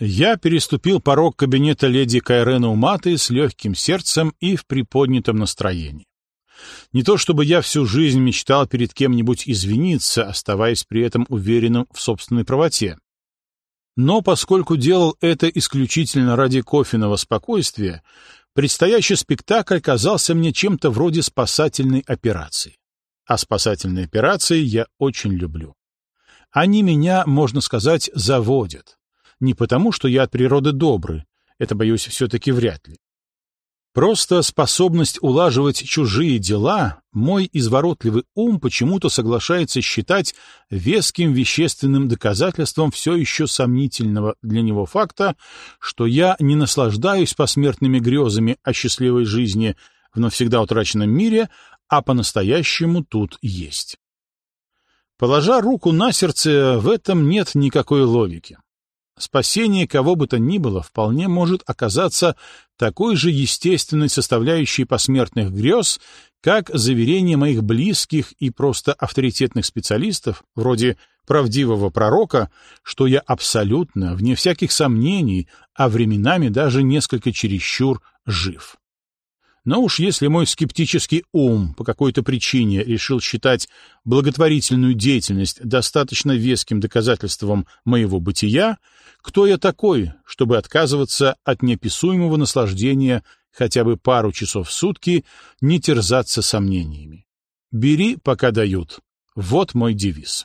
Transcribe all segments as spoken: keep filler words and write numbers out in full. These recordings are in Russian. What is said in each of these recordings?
Я переступил порог кабинета леди Кайрены Уматы с легким сердцем и в приподнятом настроении. Не то чтобы я всю жизнь мечтал перед кем-нибудь извиниться, оставаясь при этом уверенным в собственной правоте. Но поскольку делал это исключительно ради Кофиного спокойствия, предстоящий спектакль казался мне чем-то вроде спасательной операции. А спасательные операции я очень люблю. Они меня, можно сказать, заводят. Не потому, что я от природы добрый, это, боюсь, все-таки вряд ли. Просто способность улаживать чужие дела мой изворотливый ум почему-то соглашается считать веским вещественным доказательством все еще сомнительного для него факта, что я не наслаждаюсь посмертными грезами о счастливой жизни в навсегда утраченном мире, а по-настоящему тут есть. Положа руку на сердце, в этом нет никакой логики. Спасение кого бы то ни было вполне может оказаться такой же естественной составляющей посмертных грез, как заверение моих близких и просто авторитетных специалистов, вроде правдивого пророка, что я абсолютно, вне всяких сомнений, а временами даже несколько чересчур жив. Но уж если мой скептический ум по какой-то причине решил считать благотворительную деятельность достаточно веским доказательством моего бытия, кто я такой, чтобы отказываться от неописуемого наслаждения хотя бы пару часов в сутки, не терзаться сомнениями? Бери, пока дают. Вот мой девиз.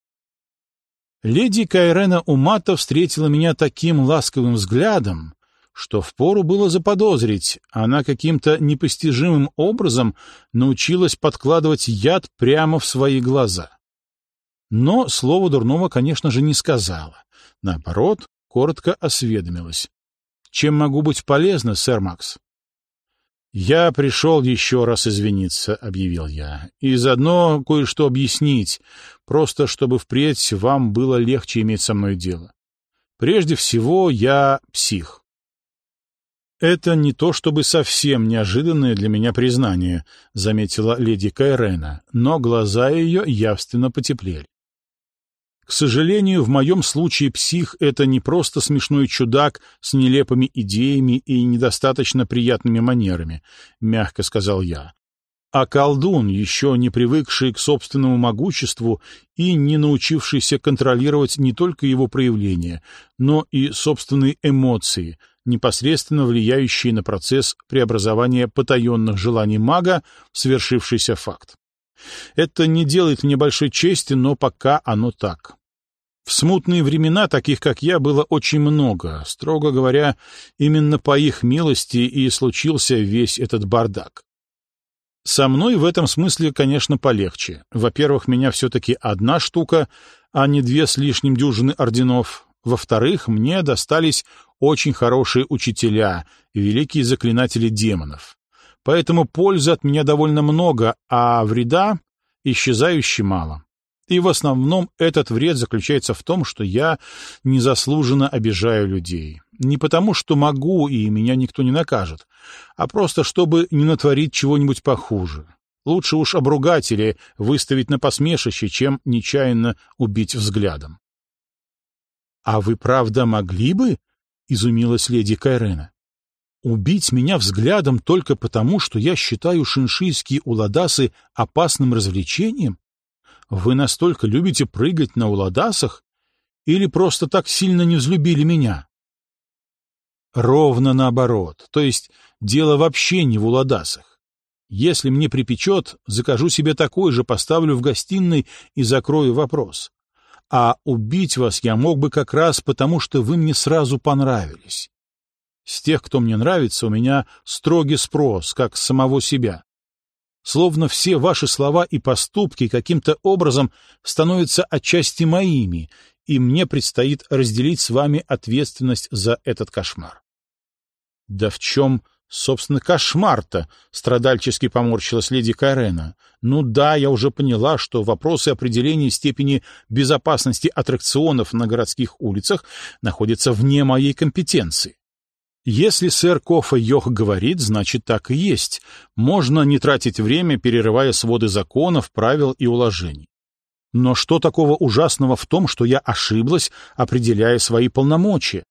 Леди Кайрена Умата встретила меня таким ласковым взглядом, что впору было заподозрить, она каким-то непостижимым образом научилась подкладывать яд прямо в свои глаза. Но слова дурного, конечно же, не сказала. Наоборот, коротко осведомилась. «Чем могу быть полезна, сэр Макс?» «Я пришел еще раз извиниться», — объявил я, — «и заодно кое-что объяснить, просто чтобы впредь вам было легче иметь со мной дело. Прежде всего, я псих». «Это не то чтобы совсем неожиданное для меня признание», — заметила леди Кайрена, но глаза ее явственно потеплели. «К сожалению, в моем случае псих — это не просто смешной чудак с нелепыми идеями и недостаточно приятными манерами», — мягко сказал я, «а колдун, еще не привыкший к собственному могуществу и не научившийся контролировать не только его проявления, но и собственные эмоции, непосредственно влияющие на процесс преобразования потаенных желаний мага в свершившийся факт. Это не делает мне большой чести, но пока оно так. В смутные времена таких, как я, было очень много. Строго говоря, именно по их милости и случился весь этот бардак. Со мной в этом смысле, конечно, полегче. Во-первых, меня все-таки одна штука, а не две с лишним дюжины орденов. Во-вторых, мне достались очень хорошие учителя и великие заклинатели демонов. Поэтому пользы от меня довольно много, а вреда исчезающе мало. И в основном этот вред заключается в том, что я незаслуженно обижаю людей. Не потому, что могу, и меня никто не накажет, а просто чтобы не натворить чего-нибудь похуже. Лучше уж обругать или выставить на посмешище, чем нечаянно убить взглядом. — А вы правда могли бы? — изумилась леди Кайрена. — Убить меня взглядом только потому, что я считаю шиншийские уладасы опасным развлечением? Вы настолько любите прыгать на уладасах? Или просто так сильно не взлюбили меня? Ровно наоборот. То есть дело вообще не в уладасах. Если мне припечет, закажу себе такой же, поставлю в гостиной и закрою вопрос. А убить вас я мог бы как раз потому, что вы мне сразу понравились. С тех, кто мне нравится, у меня строгий спрос, как с самого себя. Словно все ваши слова и поступки каким-то образом становятся отчасти моими, и мне предстоит разделить с вами ответственность за этот кошмар. — Да в чем, собственно, кошмар-то? — страдальчески поморщилась леди Кайрена. — Ну да, я уже поняла, что вопросы определения степени безопасности аттракционов на городских улицах находятся вне моей компетенции. Если сэр Кофа Йох говорит, значит, так и есть. Можно не тратить время, перерывая своды законов, правил и уложений. Но что такого ужасного в том, что я ошиблась, определяя свои полномочия?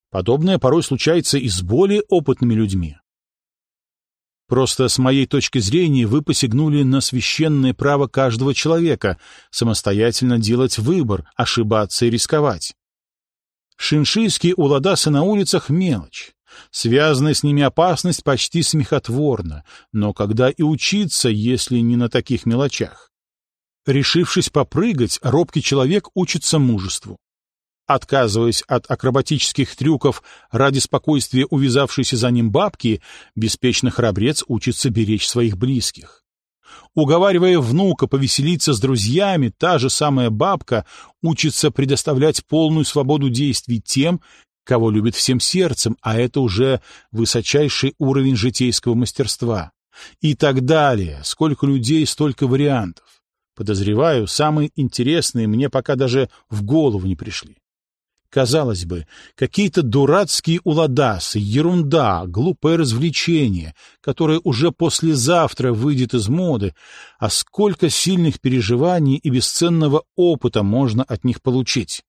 Подобное порой случается и с более опытными людьми. Просто с моей точки зрения вы посягнули на священное право каждого человека самостоятельно делать выбор, ошибаться и рисковать. Шиншийские уладасы на улицах — мелочь. Связанная с ними опасность почти смехотворна, но когда и учиться, если не на таких мелочах? Решившись попрыгать, робкий человек учится мужеству. Отказываясь от акробатических трюков ради спокойствия увязавшейся за ним бабки, беспечный храбрец учится беречь своих близких. Уговаривая внука повеселиться с друзьями, та же самая бабка учится предоставлять полную свободу действий тем, кого любит всем сердцем, а это уже высочайший уровень житейского мастерства. И так далее. Сколько людей, столько вариантов. Подозреваю, самые интересные мне пока даже в голову не пришли. Казалось бы, какие-то дурацкие уладасы, ерунда, глупое развлечение, которое уже послезавтра выйдет из моды, а сколько сильных переживаний и бесценного опыта можно от них получить.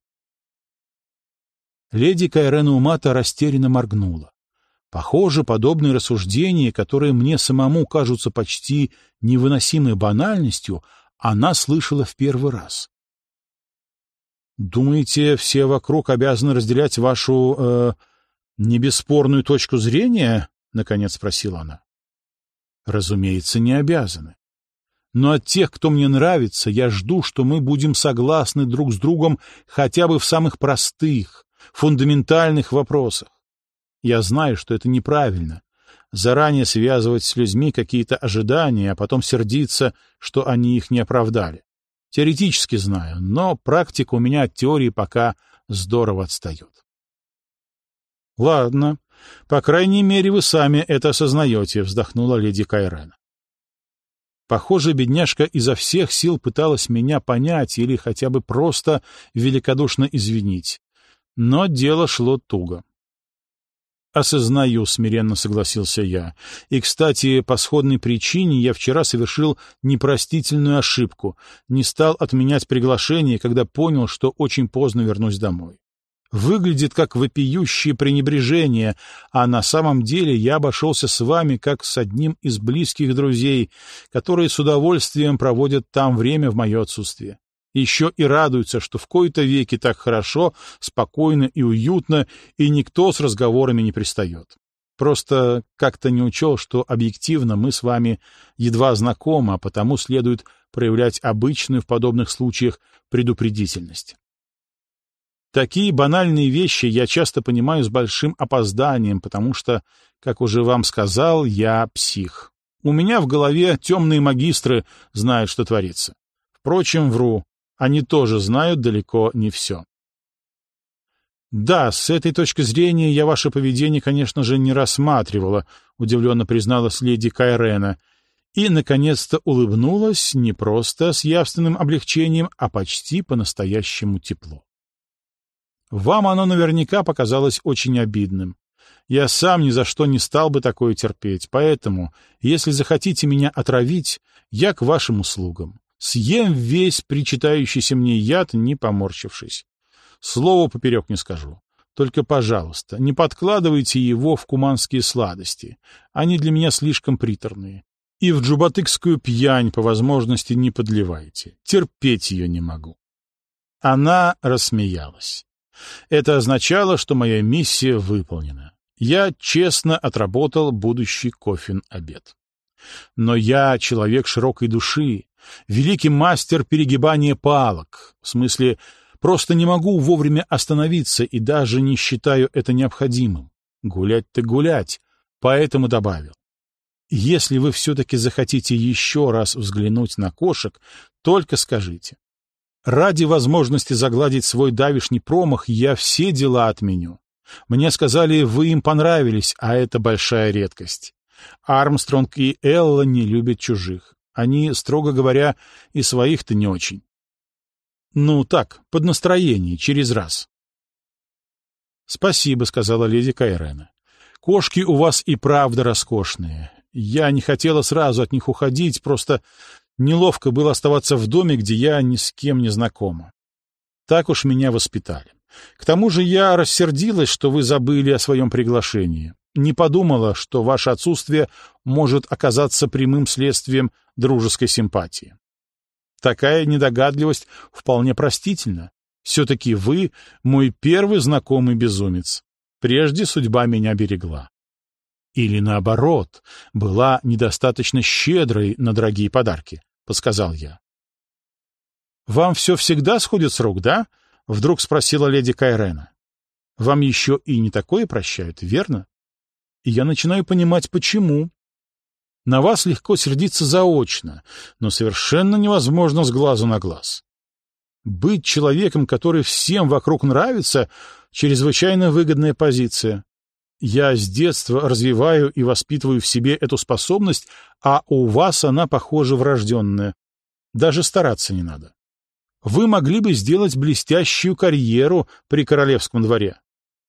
Леди Кайрена Умата растерянно моргнула. Похоже, подобные рассуждения, которые мне самому кажутся почти невыносимой банальностью, она слышала в первый раз. «Думаете, все вокруг обязаны разделять вашу, э, небесспорную точку зрения?» — наконец спросила она. «Разумеется, не обязаны. Но от тех, кто мне нравится, я жду, что мы будем согласны друг с другом хотя бы в самых простых, фундаментальных вопросах. Я знаю, что это неправильно. Заранее связывать с людьми какие-то ожидания, а потом сердиться, что они их не оправдали. Теоретически знаю, но практика у меня от теории пока здорово отстает». «Ладно, по крайней мере, вы сами это осознаете», — вздохнула леди Кайрена. Похоже, бедняжка изо всех сил пыталась меня понять или хотя бы просто великодушно извинить. Но дело шло туго. «Осознаю», — смиренно согласился я. «И, кстати, по сходной причине я вчера совершил непростительную ошибку, не стал отменять приглашение, когда понял, что очень поздно вернусь домой. Выглядит как вопиющее пренебрежение, а на самом деле я обошелся с вами как с одним из близких друзей, которые с удовольствием проводят там время в мое отсутствие. Еще и радуются, что в кои-то веки так хорошо, спокойно и уютно, и никто с разговорами не пристает. Просто как-то не учел, что объективно мы с вами едва знакомы, а потому следует проявлять обычную в подобных случаях предупредительность. Такие банальные вещи я часто понимаю с большим опозданием, потому что, как уже вам сказал, я псих. У меня в голове темные магистры знают, что творится. Впрочем, вру. Они тоже знают далеко не все. «Да, с этой точки зрения я ваше поведение, конечно же, не рассматривала», — удивленно призналась леди Кайрена, и, наконец-то, улыбнулась не просто с явственным облегчением, а почти по-настоящему тепло. «Вам оно наверняка показалось очень обидным. Я сам ни за что не стал бы такое терпеть, поэтому, если захотите меня отравить, я к вашим услугам. Съем весь причитающийся мне яд, не поморщившись. Слово поперек не скажу. Только, пожалуйста, не подкладывайте его в куманские сладости. Они для меня слишком приторные. И в джубатыкскую пьянь по возможности не подливайте. Терпеть ее не могу». Она рассмеялась. Это означало, что моя миссия выполнена. Я честно отработал будущий Кофин обед. Но я человек широкой души, великий мастер перегибания палок. В смысле, просто не могу вовремя остановиться и даже не считаю это необходимым. Гулять-то гулять, поэтому добавил. Если вы все-таки захотите еще раз взглянуть на кошек, только скажите. Ради возможности загладить свой давишний промах я все дела отменю. Мне сказали, вы им понравились, а это большая редкость. Армстронг и Элла не любят чужих. Они, строго говоря, и своих-то не очень. Ну так, под настроение, через раз. «Спасибо», — сказала леди Кайрена. «Кошки у вас и правда роскошные. Я не хотела сразу от них уходить, просто неловко было оставаться в доме, где я ни с кем не знакома. Так уж меня воспитали. К тому же я рассердилась, что вы забыли о своем приглашении. Не подумала, что ваше отсутствие может оказаться прямым следствием дружеской симпатии. Такая недогадливость вполне простительна. Все-таки вы мой первый знакомый безумец. Прежде судьба меня берегла. Или, наоборот, была недостаточно щедрой на дорогие подарки, — подсказал я. «Вам все всегда сходит с рук, да?» — вдруг спросила леди Кайрена. «Вам еще и не такое прощают, верно? И я начинаю понимать, почему. На вас легко сердиться заочно, но совершенно невозможно с глазу на глаз. Быть человеком, который всем вокруг нравится, — чрезвычайно выгодная позиция. Я с детства развиваю и воспитываю в себе эту способность, а у вас она, похоже, врожденная. Даже стараться не надо. Вы могли бы сделать блестящую карьеру при королевском дворе».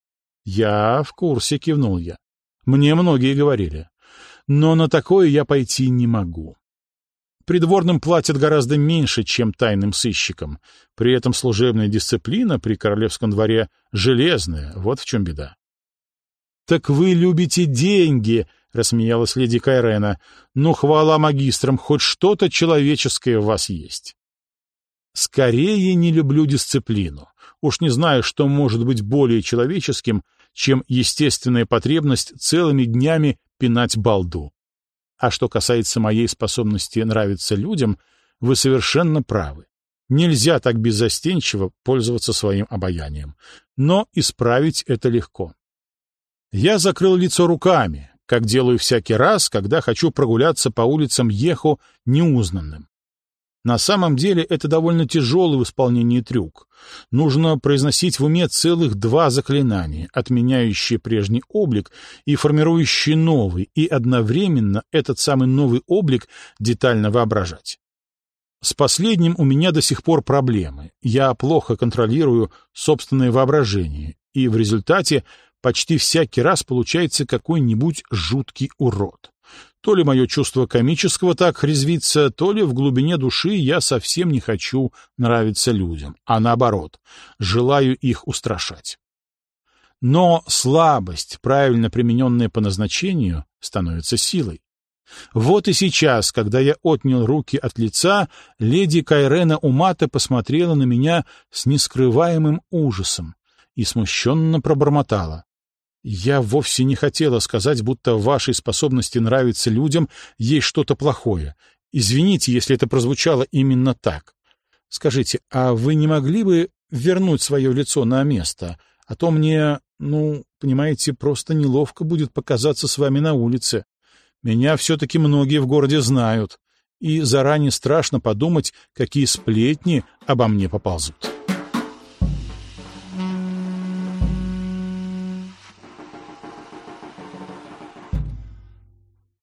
«Я в курсе», — кивнул я. «Мне многие говорили. Но на такое я пойти не могу. Придворным платят гораздо меньше, чем тайным сыщикам. При этом служебная дисциплина при королевском дворе железная. Вот в чем беда». «Так вы любите деньги», — рассмеялась леди Кайрена. «Ну, хвала магистрам, хоть что-то человеческое в вас есть». «Скорее не люблю дисциплину. Уж не знаю, что может быть более человеческим, чем естественная потребность целыми днями пинать балду. А что касается моей способности нравиться людям, вы совершенно правы. Нельзя так беззастенчиво пользоваться своим обаянием. Но исправить это легко». Я закрыл лицо руками, как делаю всякий раз, когда хочу прогуляться по улицам Ехо неузнанным. На самом деле это довольно тяжелый в исполнении трюк. Нужно произносить в уме целых два заклинания, отменяющие прежний облик и формирующие новый, и одновременно этот самый новый облик детально воображать. С последним у меня до сих пор проблемы. Я плохо контролирую собственное воображение, и в результате почти всякий раз получается какой-нибудь жуткий урод. То ли мое чувство комического так резвится, то ли в глубине души я совсем не хочу нравиться людям, а наоборот, желаю их устрашать. Но слабость, правильно примененная по назначению, становится силой. Вот и сейчас, когда я отнял руки от лица, леди Кайрена Умата посмотрела на меня с нескрываемым ужасом и смущенно пробормотала: «Я вовсе не хотела сказать, будто в вашей способности нравиться людям есть что-то плохое. Извините, если это прозвучало именно так. Скажите, а вы не могли бы вернуть свое лицо на место? А то мне, ну, понимаете, просто неловко будет показаться с вами на улице. Меня все-таки многие в городе знают, и заранее страшно подумать, какие сплетни обо мне поползут».